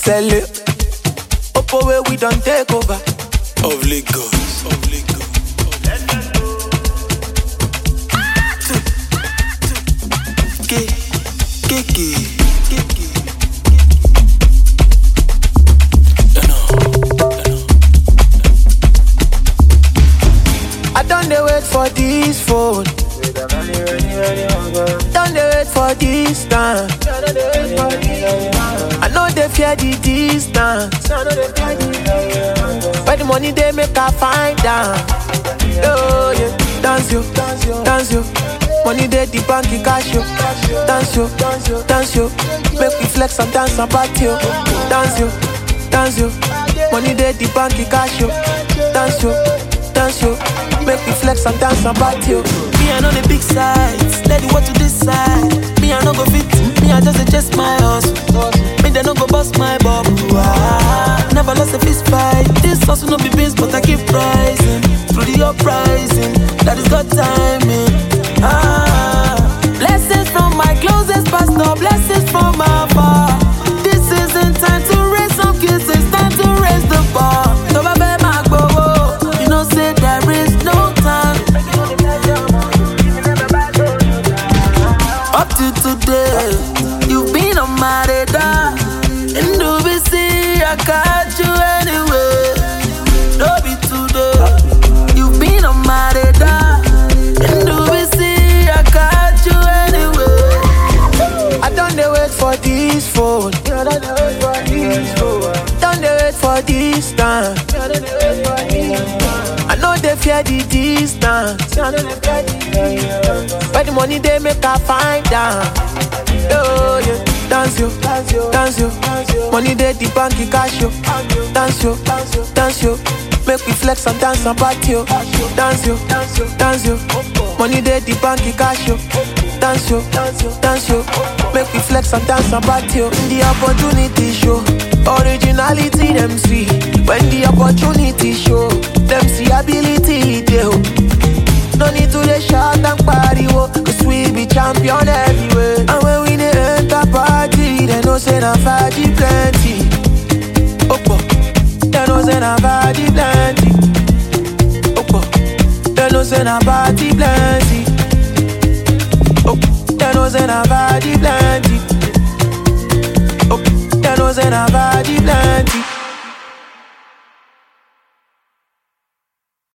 sell it. Oppo where we don't take over. Of Lagos, of Lagos. I don't wait for this phone. Don't wait for this time. I know they fear the distance. Where the money they make I find down. Oh yeah, dance yo, dance yo. Money they the bank in cash yo. Dance yo, dance yo. Make me flex and dance and party yo. Dance yo, dance yo. Money they the bank in cash yo. Dance yo, dance yo. Make me flex and dance and party yo. Me I know the big sides, let the what to decide. Me I no go fit, me I just my hustle. Me they no go bust my bubble. Never lost a fist fight. This hustle no be beans, but I keep rising through the uprising. That is God timing. Blessings from my closest pastor, blessings from my far. This isn't time to raise some kids, it's time to raise the bar. So baby, my go, you know say there is no time. Up to today, you've been on my radar. And do we see I got you anyway? Don't be today, you've been on my radar. And do we see I got you anyway? I don't wait for this phone. Don't wait for this time. I know they fear the distance. Where the money they make I find down. Oh yeah, dance yo, dance yo. Money they the bank in cash yo. Dance yo, dance yo. Make me flex and dance and party yo. Dance yo, dance yo. Money they the bank in cash yo. Dance yo, dance yo. Make me flex and dance and party yo. The opportunity show, originality them see. When the opportunity show, them see ability they. No need to dey shout and party wo, cause we be champion everywhere. And when we dey enter party, they know say na faji plenty. Oppo, they know say na faji plenty. Oppo, they know say na party plenty. Oppo, they know say na faji plenty. Oppo, they know say na faji plenty.